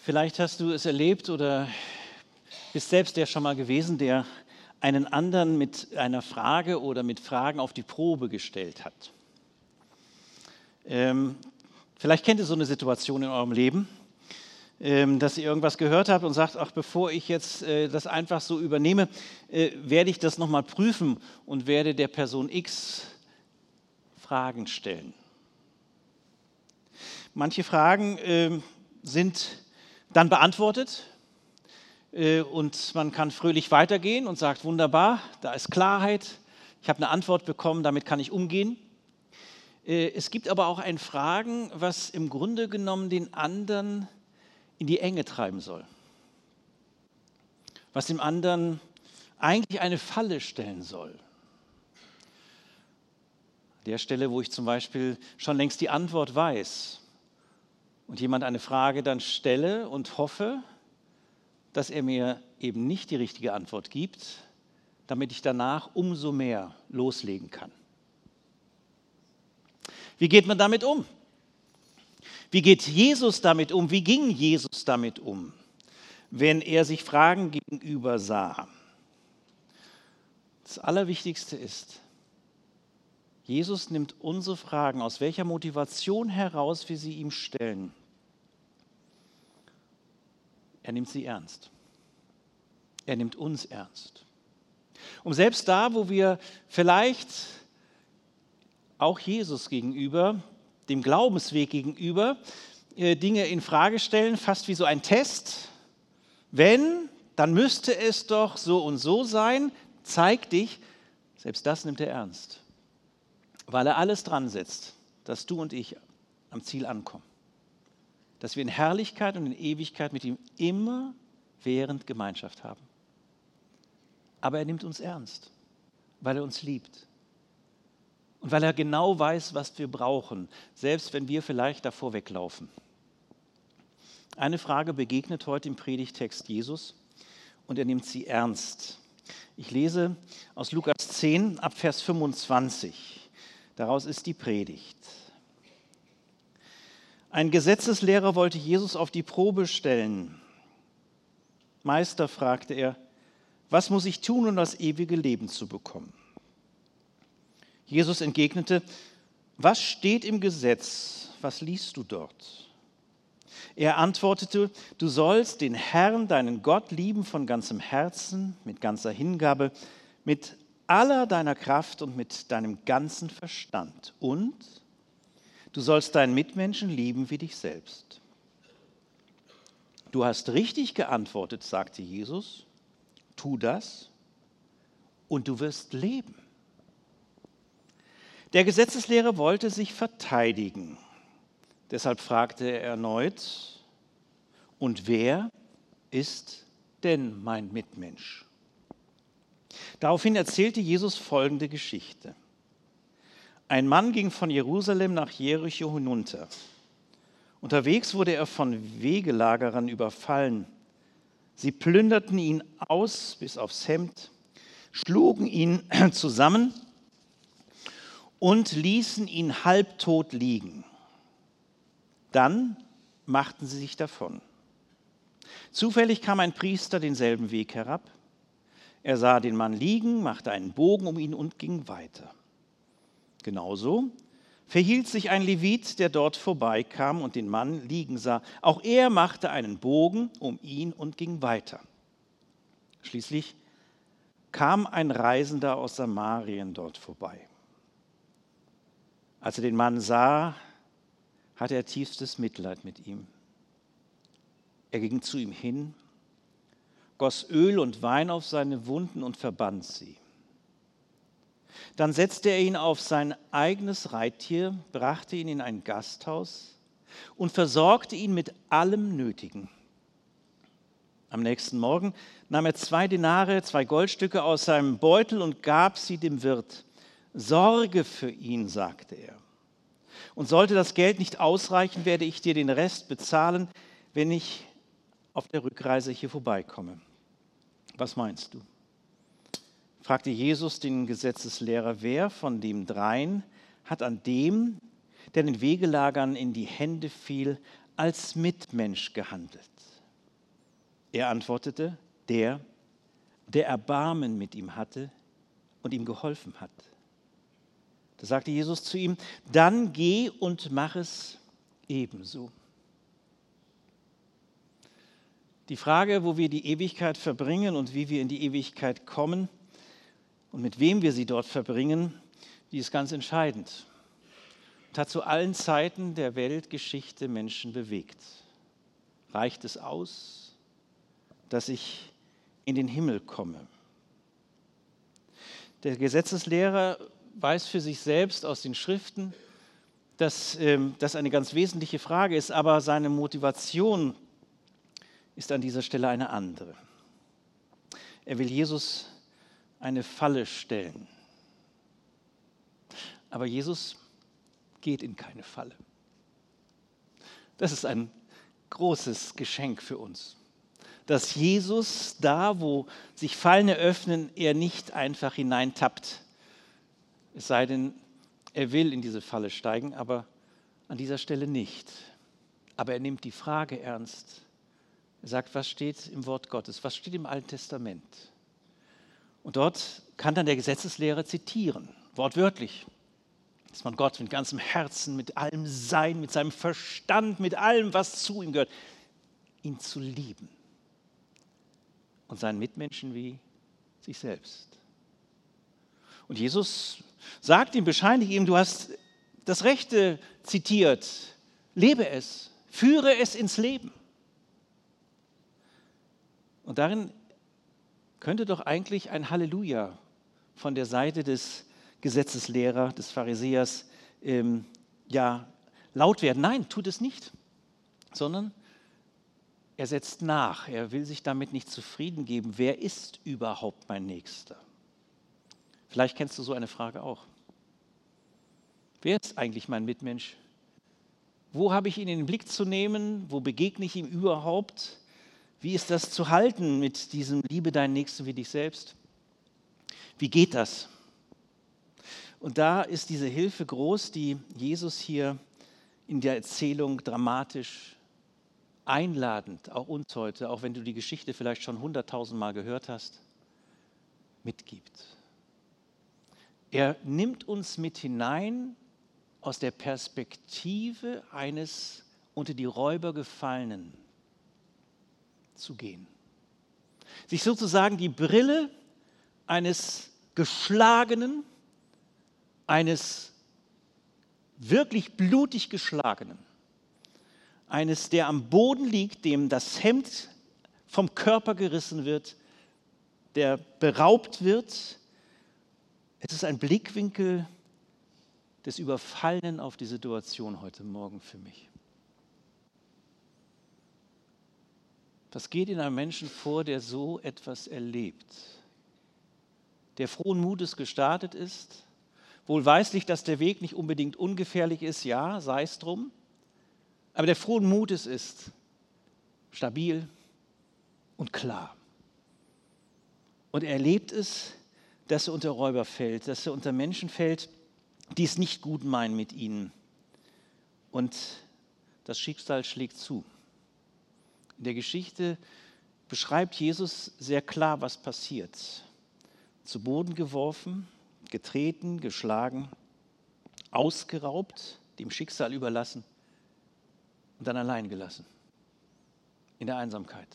Vielleicht hast du es erlebt oder bist selbst der schon mal gewesen, der einen anderen mit einer Frage oder mit Fragen auf die Probe gestellt hat. Vielleicht kennt ihr so eine Situation in eurem Leben, dass ihr irgendwas gehört habt und sagt, ach, bevor ich jetzt das einfach so übernehme, werde ich das nochmal prüfen und werde der Person X Fragen stellen. Manche Fragen sind dann beantwortet und man kann fröhlich weitergehen und sagt, wunderbar, da ist Klarheit, ich habe eine Antwort bekommen, damit kann ich umgehen. Es gibt aber auch ein Fragen, was im Grunde genommen den anderen in die Enge treiben soll, was dem anderen eigentlich eine Falle stellen soll. An der Stelle, wo ich zum Beispiel schon längst die Antwort weiß und jemand eine Frage dann stelle und hoffe, dass er mir eben nicht die richtige Antwort gibt, damit ich danach umso mehr loslegen kann. Wie geht man damit um? Wie geht Jesus damit um? Wie ging Jesus damit um, wenn er sich Fragen gegenüber sah? Das Allerwichtigste ist, Jesus nimmt unsere Fragen, aus welcher Motivation heraus wir sie ihm stellen. Er nimmt sie ernst. Er nimmt uns ernst. Und selbst da, wo wir vielleicht auch Jesus gegenüber, dem Glaubensweg gegenüber, Dinge in Frage stellen, fast wie so ein Test. Wenn, dann müsste es doch so und so sein, zeig dich, selbst das nimmt er ernst. Weil er alles dran setzt, dass du und ich am Ziel ankommen. Dass wir in Herrlichkeit und in Ewigkeit mit ihm immerwährend Gemeinschaft haben. Aber er nimmt uns ernst, weil er uns liebt. Und weil er genau weiß, was wir brauchen, selbst wenn wir vielleicht davor weglaufen. Eine Frage begegnet heute im Predigtext Jesus und er nimmt sie ernst. Ich lese aus Lukas 10 ab Vers 25. Daraus ist die Predigt. Ein Gesetzeslehrer wollte Jesus auf die Probe stellen. Meister, fragte er, was muss ich tun, um das ewige Leben zu bekommen? Jesus entgegnete, was steht im Gesetz? Was liest du dort? Er antwortete, du sollst den Herrn, deinen Gott, lieben von ganzem Herzen, mit ganzer Hingabe, mit aller deiner Kraft und mit deinem ganzen Verstand. Und du sollst deinen Mitmenschen lieben wie dich selbst. Du hast richtig geantwortet, sagte Jesus. Tu das und du wirst leben. Der Gesetzeslehrer wollte sich verteidigen. Deshalb fragte er erneut, und wer ist denn mein Mitmensch? Daraufhin erzählte Jesus folgende Geschichte. Ein Mann ging von Jerusalem nach Jericho hinunter. Unterwegs wurde er von Wegelagerern überfallen. Sie plünderten ihn aus bis aufs Hemd, schlugen ihn zusammen und ließen ihn halbtot liegen. Dann machten sie sich davon. Zufällig kam ein Priester denselben Weg herab. Er sah den Mann liegen, machte einen Bogen um ihn und ging weiter. Genauso verhielt sich ein Levit, der dort vorbeikam und den Mann liegen sah. Auch er machte einen Bogen um ihn und ging weiter. Schließlich kam ein Reisender aus Samarien dort vorbei. Als er den Mann sah, hatte er tiefstes Mitleid mit ihm. Er ging zu ihm hin, goss Öl und Wein auf seine Wunden und verband sie. Dann setzte er ihn auf sein eigenes Reittier, brachte ihn in ein Gasthaus und versorgte ihn mit allem Nötigen. Am nächsten Morgen nahm er 2 Denare, 2 Goldstücke aus seinem Beutel und gab sie dem Wirt. Sorge für ihn, sagte er. Und sollte das Geld nicht ausreichen, werde ich dir den Rest bezahlen, wenn ich auf der Rückreise hier vorbeikomme. Was meinst du? Fragte Jesus den Gesetzeslehrer, wer von dem dreien hat an dem, der den Wegelagern in die Hände fiel, als Mitmensch gehandelt? Er antwortete, der Erbarmen mit ihm hatte und ihm geholfen hat. Da sagte Jesus zu ihm, dann geh und mach es ebenso. Die Frage, wo wir die Ewigkeit verbringen und wie wir in die Ewigkeit kommen und mit wem wir sie dort verbringen, die ist ganz entscheidend und hat zu allen Zeiten der Weltgeschichte Menschen bewegt. Reicht es aus, dass ich in den Himmel komme? Der Gesetzeslehrer weiß für sich selbst aus den Schriften, dass das eine ganz wesentliche Frage ist, aber seine Motivation ist an dieser Stelle eine andere. Er will Jesus eine Falle stellen. Aber Jesus geht in keine Falle. Das ist ein großes Geschenk für uns, dass Jesus da, wo sich Fallen eröffnen, er nicht einfach hineintappt. Es sei denn, er will in diese Falle steigen, aber an dieser Stelle nicht. Aber er nimmt die Frage ernst. Er sagt, was steht im Wort Gottes? Was steht im Alten Testament? Und dort kann dann der Gesetzeslehrer zitieren, wortwörtlich, dass man Gott mit ganzem Herzen, mit allem Sein, mit seinem Verstand, mit allem, was zu ihm gehört, ihn zu lieben und seinen Mitmenschen wie sich selbst. Und Jesus sagt ihm, bescheinigt ihm, du hast das Rechte zitiert, lebe es, führe es ins Leben. Und darin könnte doch eigentlich ein Halleluja von der Seite des Gesetzeslehrers, des Pharisäers, laut werden. Nein, tut es nicht, sondern er setzt nach. Er will sich damit nicht zufrieden geben. Wer ist überhaupt mein Nächster? Vielleicht kennst du so eine Frage auch. Wer ist eigentlich mein Mitmensch? Wo habe ich ihn in den Blick zu nehmen? Wo begegne ich ihm überhaupt? Wie ist das zu halten mit diesem Liebe deinen Nächsten wie dich selbst? Wie geht das? Und da ist diese Hilfe groß, die Jesus hier in der Erzählung dramatisch einladend, auch uns heute, auch wenn du die Geschichte vielleicht schon 100.000 Mal gehört hast, mitgibt. Er nimmt uns mit hinein aus der Perspektive eines unter die Räuber Gefallenen zu gehen. Sich sozusagen die Brille eines Geschlagenen, eines wirklich blutig Geschlagenen, eines, der am Boden liegt, dem das Hemd vom Körper gerissen wird, der beraubt wird. Es ist ein Blickwinkel des Überfallenen auf die Situation heute Morgen für mich. Was geht in einem Menschen vor, der so etwas erlebt? Der frohen Mutes gestartet ist, wohlweislich, dass der Weg nicht unbedingt ungefährlich ist, ja, sei es drum, aber der frohen Mutes ist stabil und klar. Und er erlebt es, dass er unter Räuber fällt, dass er unter Menschen fällt, die es nicht gut meinen mit ihnen. Und das Schicksal schlägt zu. In der Geschichte beschreibt Jesus sehr klar, was passiert. Zu Boden geworfen, getreten, geschlagen, ausgeraubt, dem Schicksal überlassen und dann allein gelassen. In der Einsamkeit.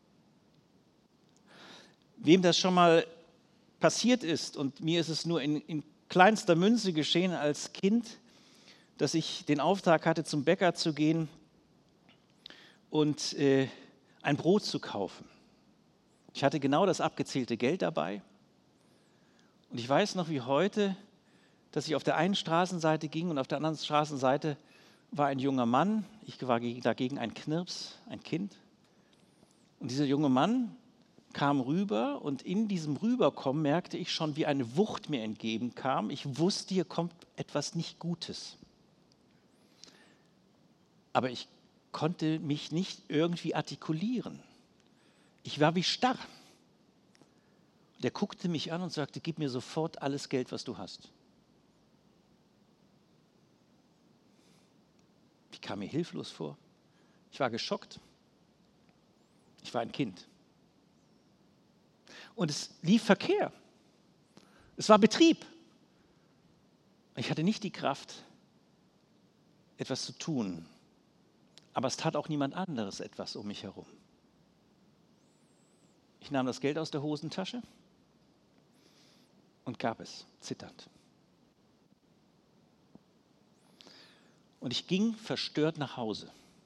Wem das schon mal passiert ist, und mir ist es nur in kleinster Münze geschehen als Kind, dass ich den Auftrag hatte, zum Bäcker zu gehen und ein Brot zu kaufen. Ich hatte genau das abgezählte Geld dabei. Und ich weiß noch wie heute, dass ich auf der einen Straßenseite ging und auf der anderen Straßenseite war ein junger Mann. Ich war dagegen ein Knirps, ein Kind. Und dieser junge Mann kam rüber und in diesem Rüberkommen merkte ich schon, wie eine Wucht mir entgegenkam. Ich wusste, hier kommt etwas nicht Gutes. Aber ich konnte mich nicht irgendwie artikulieren. Ich war wie starr. Der guckte mich an und sagte, gib mir sofort alles Geld, was du hast. Ich kam mir hilflos vor. Ich war geschockt. Ich war ein Kind. Und es lief Verkehr. Es war Betrieb. Ich hatte nicht die Kraft, etwas zu tun. Aber es tat auch niemand anderes etwas um mich herum. Ich nahm das Geld aus der Hosentasche und gab es, zitternd. Und ich ging verstört nach Hause.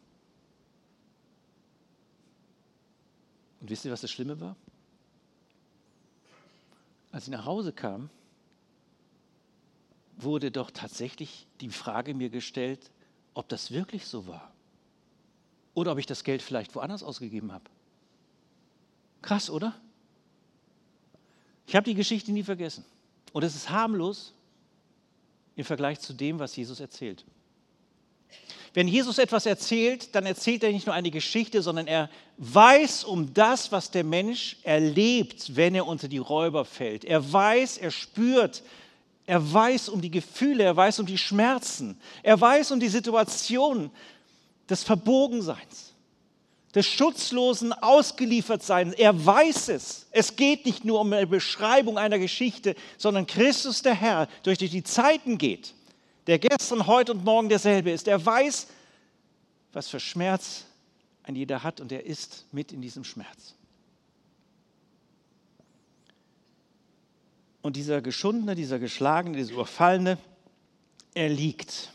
Und wisst ihr, was das Schlimme war? Als ich nach Hause kam, wurde doch tatsächlich die Frage mir gestellt, ob das wirklich so war. Oder ob ich das Geld vielleicht woanders ausgegeben habe. Krass, oder? Ich habe die Geschichte nie vergessen. Und es ist harmlos im Vergleich zu dem, was Jesus erzählt. Wenn Jesus etwas erzählt, dann erzählt er nicht nur eine Geschichte, sondern er weiß um das, was der Mensch erlebt, wenn er unter die Räuber fällt. Er weiß, er spürt, er weiß um die Gefühle, er weiß um die Schmerzen, er weiß um die Situation des Verbogenseins, des schutzlosen Ausgeliefertseins. Er weiß es. Es geht nicht nur um eine Beschreibung einer Geschichte, sondern Christus, der Herr, durch die Zeiten geht, der gestern, heute und morgen derselbe ist. Er weiß, was für Schmerz ein jeder hat, und er ist mit in diesem Schmerz. Und dieser Geschundene, dieser Geschlagene, dieser Überfallene, er liegt.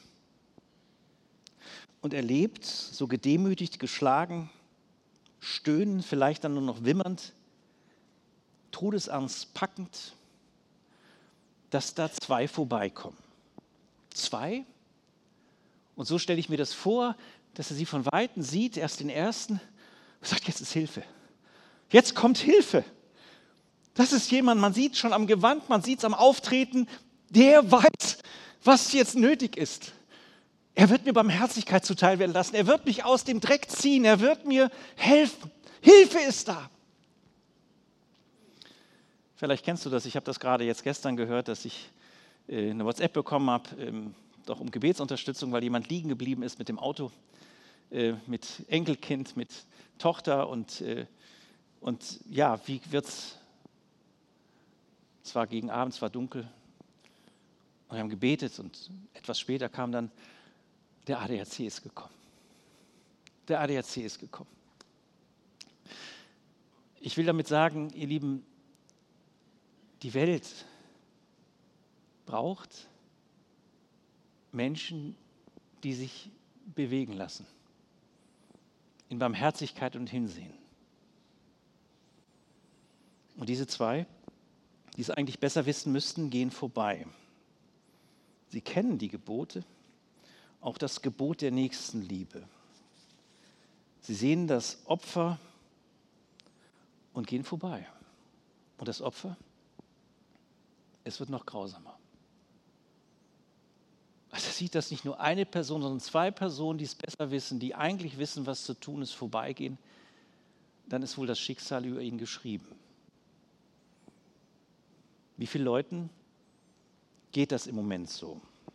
Und er lebt so gedemütigt, geschlagen, stöhnend, vielleicht dann nur noch wimmernd, Todesangst packend, dass da zwei vorbeikommen. Zwei. Und so stelle ich mir das vor, dass er sie von Weitem sieht, erst den ersten, und sagt, jetzt ist Hilfe. Jetzt kommt Hilfe. Das ist jemand, man sieht schon am Gewand, man sieht es am Auftreten, der weiß, was jetzt nötig ist. Er wird mir Barmherzigkeit zuteil werden lassen. Er wird mich aus dem Dreck ziehen. Er wird mir helfen. Hilfe ist da. Vielleicht kennst du das. Ich habe das gerade jetzt gestern gehört, dass ich eine WhatsApp bekommen habe, doch um Gebetsunterstützung, weil jemand liegen geblieben ist mit dem Auto, mit Enkelkind, mit Tochter. Und ja, wie wird's? Es war gegen Abend, es war dunkel. Und wir haben gebetet und etwas später kam dann, der ADAC ist gekommen. Der ADAC ist gekommen. Ich will damit sagen, ihr Lieben, die Welt braucht Menschen, die sich bewegen lassen. In Barmherzigkeit und Hinsehen. Und diese zwei, die es eigentlich besser wissen müssten, gehen vorbei. Sie kennen die Gebote, auch das Gebot der Nächstenliebe. Sie sehen das Opfer und gehen vorbei. Und das Opfer, es wird noch grausamer. Also sieht das nicht nur eine Person, sondern zwei Personen, die es besser wissen, die eigentlich wissen, was zu tun ist, vorbeigehen, dann ist wohl das Schicksal über ihn geschrieben. Wie vielen Leuten geht das im Moment so?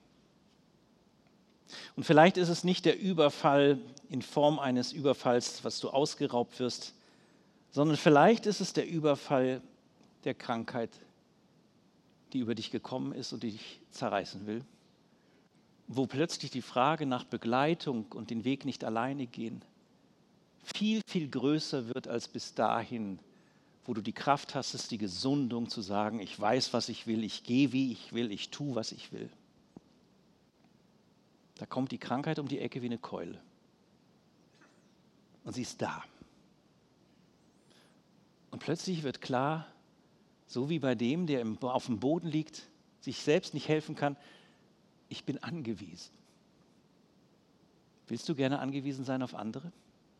Und vielleicht ist es nicht der Überfall in Form eines Überfalls, was du ausgeraubt wirst, sondern vielleicht ist es der Überfall der Krankheit, die über dich gekommen ist und die dich zerreißen will, wo plötzlich die Frage nach Begleitung und den Weg nicht alleine gehen viel, viel größer wird als bis dahin, wo du die Kraft hast, die Gesundung zu sagen, ich weiß, was ich will, ich gehe, wie ich will, ich tue, was ich will. Da kommt die Krankheit um die Ecke wie eine Keule. Und sie ist da. Und plötzlich wird klar, so wie bei dem, der auf dem Boden liegt, sich selbst nicht helfen kann, ich bin angewiesen. Willst du gerne angewiesen sein auf andere?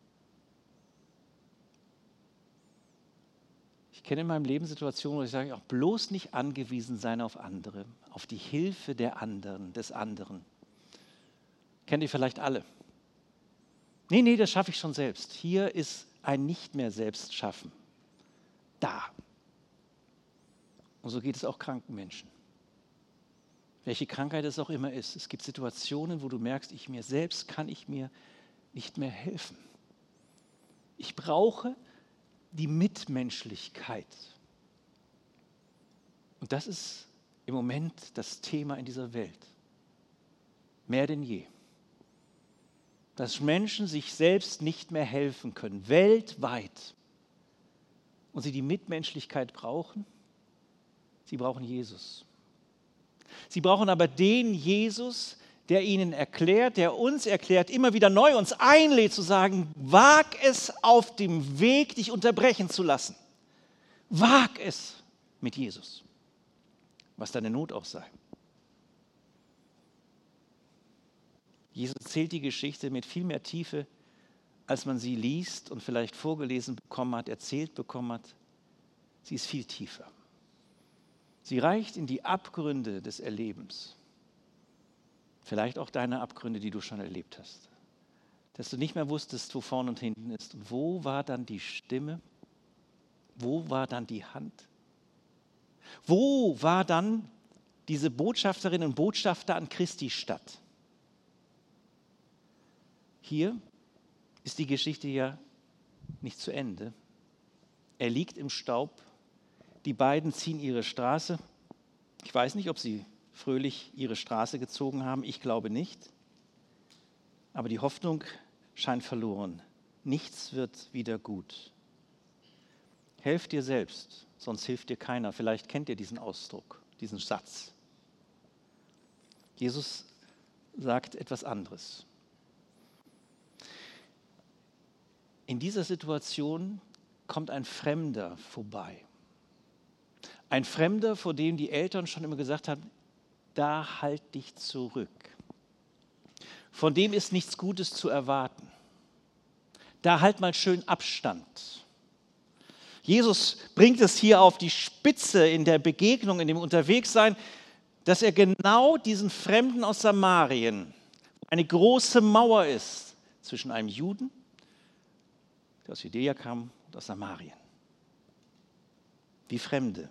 Ich kenne in meinem Leben Situationen, wo ich sage, auch bloß nicht angewiesen sein auf andere, auf die Hilfe der anderen, des anderen. Kennt ihr vielleicht alle? Nee, das schaffe ich schon selbst. Hier ist ein nicht mehr selbst schaffen. Da. Und so geht es auch kranken Menschen. Welche Krankheit es auch immer ist. Es gibt Situationen, wo du merkst, mir selbst kann ich mir nicht mehr helfen. Ich brauche die Mitmenschlichkeit. Und das ist im Moment das Thema in dieser Welt. Mehr denn je. Dass Menschen sich selbst nicht mehr helfen können, weltweit. Und sie die Mitmenschlichkeit brauchen. Sie brauchen Jesus. Sie brauchen aber den Jesus, der ihnen erklärt, der uns erklärt, immer wieder neu uns einlädt zu sagen, wag es auf dem Weg, dich unterbrechen zu lassen. Wag es mit Jesus, was deine Not auch sei. Jesus erzählt die Geschichte mit viel mehr Tiefe, als man sie liest und vielleicht vorgelesen bekommen hat, erzählt bekommen hat. Sie ist viel tiefer. Sie reicht in die Abgründe des Erlebens. Vielleicht auch deine Abgründe, die du schon erlebt hast. Dass du nicht mehr wusstest, wo vorne und hinten ist. Und wo war dann die Stimme? Wo war dann die Hand? Wo war dann diese Botschafterinnen und Botschafter an Christi Stadt? Hier ist die Geschichte ja nicht zu Ende. Er liegt im Staub. Die beiden ziehen ihre Straße. Ich weiß nicht, ob sie fröhlich ihre Straße gezogen haben. Ich glaube nicht. Aber die Hoffnung scheint verloren. Nichts wird wieder gut. Helf dir selbst, sonst hilft dir keiner. Vielleicht kennt ihr diesen Ausdruck, diesen Satz. Jesus sagt etwas anderes. In dieser Situation kommt ein Fremder vorbei. Ein Fremder, vor dem die Eltern schon immer gesagt haben, da halt dich zurück. Von dem ist nichts Gutes zu erwarten. Da halt mal schön Abstand. Jesus bringt es hier auf die Spitze in der Begegnung, in dem Unterwegssein, dass er genau diesen Fremden aus Samarien, wo eine große Mauer ist zwischen einem Juden, der aus Judäa kam, und aus Samarien. Wie Fremde.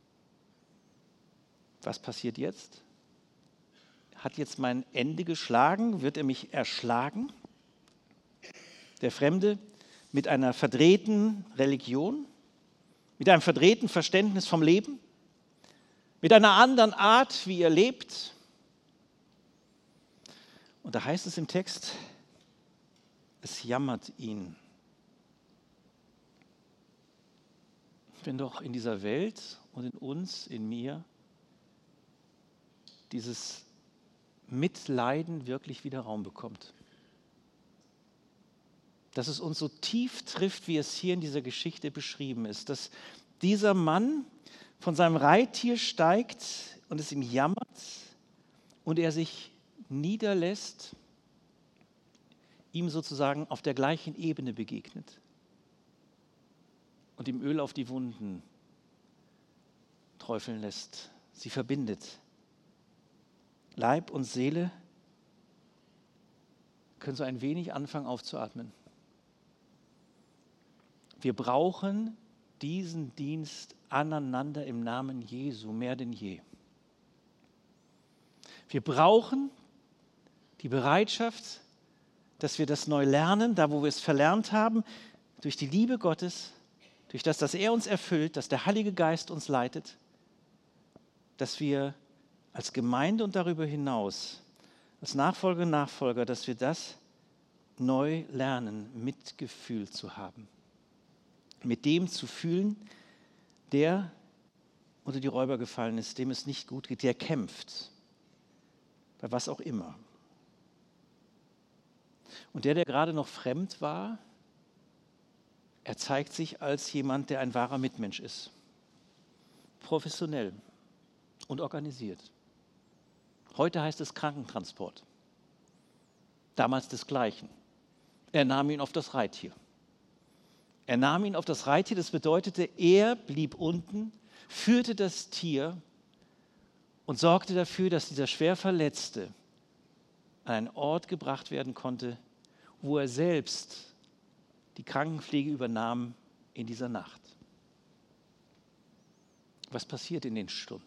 Was passiert jetzt? Hat jetzt mein Ende geschlagen? Wird er mich erschlagen? Der Fremde mit einer verdrehten Religion, mit einem verdrehten Verständnis vom Leben, mit einer anderen Art, wie er lebt. Und da heißt es im Text, es jammert ihn. Wenn doch in dieser Welt und in uns, in mir, dieses Mitleiden wirklich wieder Raum bekommt. Dass es uns so tief trifft, wie es hier in dieser Geschichte beschrieben ist, dass dieser Mann von seinem Reittier steigt und es ihm jammert und er sich niederlässt, ihm sozusagen auf der gleichen Ebene begegnet und ihm Öl auf die Wunden träufeln lässt, sie verbindet. Leib und Seele können so ein wenig anfangen aufzuatmen. Wir brauchen diesen Dienst aneinander im Namen Jesu mehr denn je. Wir brauchen die Bereitschaft, dass wir das neu lernen, da wo wir es verlernt haben, durch die Liebe Gottes, durch das, dass er uns erfüllt, dass der Heilige Geist uns leitet, dass wir als Gemeinde und darüber hinaus, als Nachfolger und Nachfolger, dass wir das neu lernen, Mitgefühl zu haben. Mit dem zu fühlen, der unter die Räuber gefallen ist, dem es nicht gut geht, der kämpft, bei was auch immer. Und der gerade noch fremd war, er zeigt sich als jemand, der ein wahrer Mitmensch ist. Professionell und organisiert. Heute heißt es Krankentransport. Damals desgleichen. Er nahm ihn auf das Reittier. Er nahm ihn auf das Reittier, das bedeutete, er blieb unten, führte das Tier und sorgte dafür, dass dieser schwer Verletzte an einen Ort gebracht werden konnte, wo er selbst die Krankenpflege übernahm in dieser Nacht. Was passiert in den Stunden?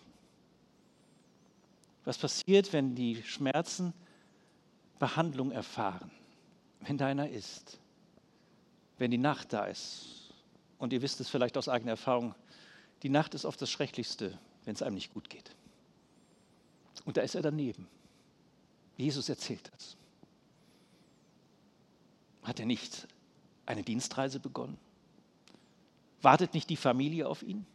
Was passiert, wenn die Schmerzen Behandlung erfahren? Wenn da einer ist? Wenn die Nacht da ist? Und ihr wisst es vielleicht aus eigener Erfahrung, die Nacht ist oft das Schrecklichste, wenn es einem nicht gut geht. Und da ist er daneben. Jesus erzählt das. Hat er nicht eine Dienstreise begonnen? Wartet nicht die Familie auf ihn?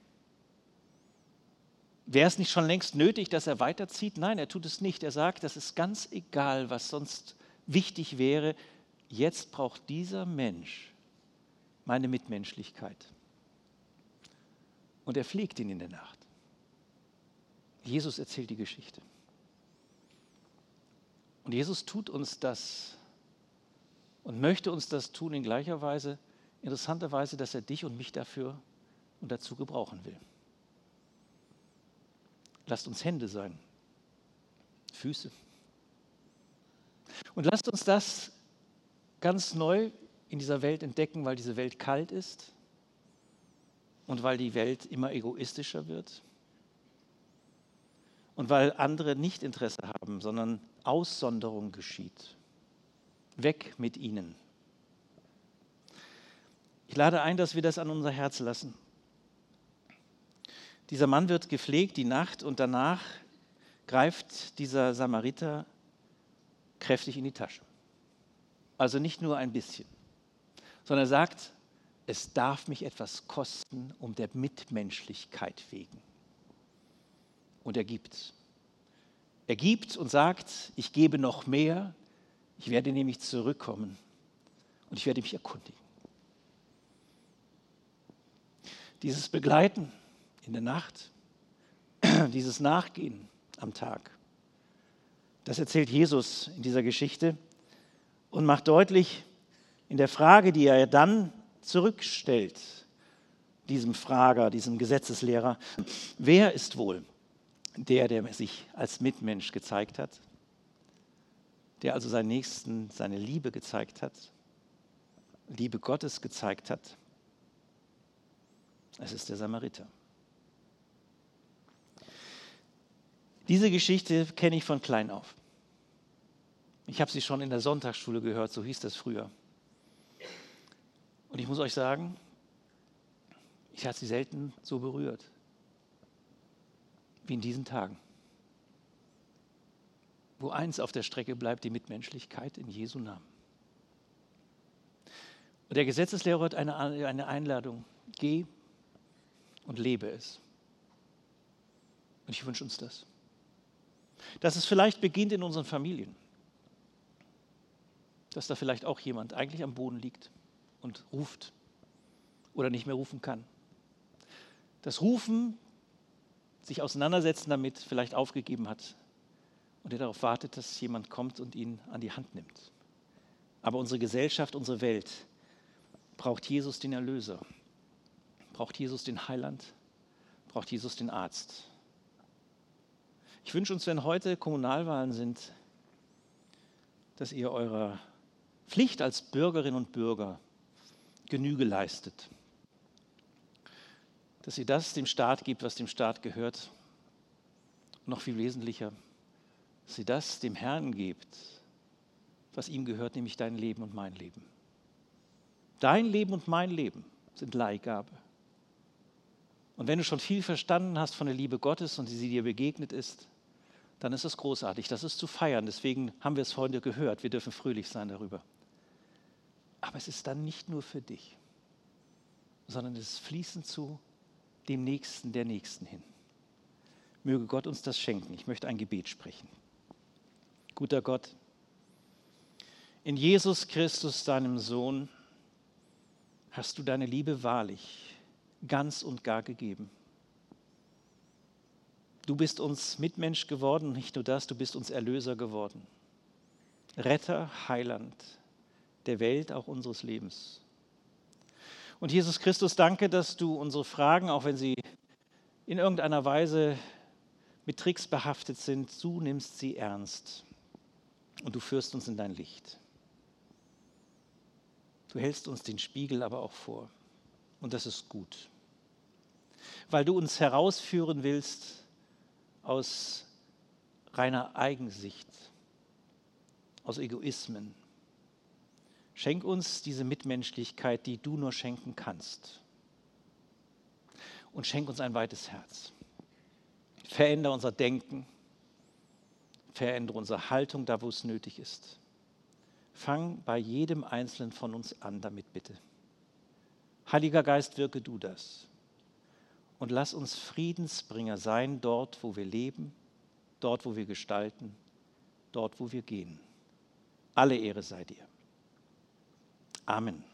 Wäre es nicht schon längst nötig, dass er weiterzieht? Nein, er tut es nicht. Er sagt, das ist ganz egal, was sonst wichtig wäre. Jetzt braucht dieser Mensch meine Mitmenschlichkeit. Und er pflegt ihn in der Nacht. Jesus erzählt die Geschichte. Und Jesus tut uns das und möchte uns das tun in gleicher Weise, interessanterweise, dass er dich und mich dafür und dazu gebrauchen will. Lasst uns Hände sein, Füße. Und lasst uns das ganz neu in dieser Welt entdecken, weil diese Welt kalt ist und weil die Welt immer egoistischer wird und weil andere nicht Interesse haben, sondern Aussonderung geschieht. Weg mit ihnen. Ich lade ein, dass wir das an unser Herz lassen. Dieser Mann wird gepflegt die Nacht und danach greift dieser Samariter kräftig in die Tasche. Also nicht nur ein bisschen, sondern er sagt, es darf mich etwas kosten, um der Mitmenschlichkeit wegen. Und er gibt. Er gibt und sagt, ich gebe noch mehr, ich werde nämlich zurückkommen und ich werde mich erkundigen. Dieses Begleiten in der Nacht, dieses Nachgehen am Tag, das erzählt Jesus in dieser Geschichte und macht deutlich in der Frage, die er dann zurückstellt, diesem Frager, diesem Gesetzeslehrer, wer ist wohl der sich als Mitmensch gezeigt hat, der also seinen Nächsten seine Liebe gezeigt hat, Liebe Gottes gezeigt hat? Es ist der Samariter. Diese Geschichte kenne ich von klein auf. Ich habe sie schon in der Sonntagsschule gehört, so hieß das früher. Und ich muss euch sagen, ich habe sie selten so berührt wie in diesen Tagen, wo eins auf der Strecke bleibt, die Mitmenschlichkeit in Jesu Namen. Und der Gesetzeslehrer hat eine Einladung, geh und lebe es. Und ich wünsche uns das. Dass es vielleicht beginnt in unseren Familien. Dass da vielleicht auch jemand eigentlich am Boden liegt und ruft oder nicht mehr rufen kann. Das Rufen, sich auseinandersetzen damit, vielleicht aufgegeben hat und der darauf wartet, dass jemand kommt und ihn an die Hand nimmt. Aber unsere Gesellschaft, unsere Welt braucht Jesus den Erlöser, braucht Jesus den Heiland, braucht Jesus den Arzt. Ich wünsche uns, wenn heute Kommunalwahlen sind, dass ihr eurer Pflicht als Bürgerinnen und Bürger Genüge leistet. Dass ihr das dem Staat gibt, was dem Staat gehört. Und noch viel wesentlicher, dass ihr das dem Herrn gebt, was ihm gehört, nämlich dein Leben und mein Leben. Dein Leben und mein Leben sind Leihgabe. Und wenn du schon viel verstanden hast von der Liebe Gottes und sie dir begegnet ist, dann ist es großartig, das ist zu feiern. Deswegen haben wir es heute gehört, wir dürfen fröhlich sein darüber. Aber es ist dann nicht nur für dich, sondern es ist fließend zu dem Nächsten, der Nächsten hin. Möge Gott uns das schenken. Ich möchte ein Gebet sprechen. Guter Gott, in Jesus Christus, deinem Sohn, hast du deine Liebe wahrlich ganz und gar gegeben. Du bist uns Mitmensch geworden, nicht nur das, du bist uns Erlöser geworden. Retter, Heiland der Welt, auch unseres Lebens. Und Jesus Christus, danke, dass du unsere Fragen, auch wenn sie in irgendeiner Weise mit Tricks behaftet sind, du nimmst sie ernst und du führst uns in dein Licht. Du hältst uns den Spiegel aber auch vor und das ist gut, weil du uns herausführen willst aus reiner Eigensicht, aus Egoismen. Schenk uns diese Mitmenschlichkeit, die du nur schenken kannst. Und schenk uns ein weites Herz. Verändere unser Denken, verändere unsere Haltung da, wo es nötig ist. Fang bei jedem Einzelnen von uns an damit, bitte. Heiliger Geist, wirke du das. Und lass uns Friedensbringer sein, dort, wo wir leben, dort, wo wir gestalten, dort, wo wir gehen. Alle Ehre sei dir. Amen.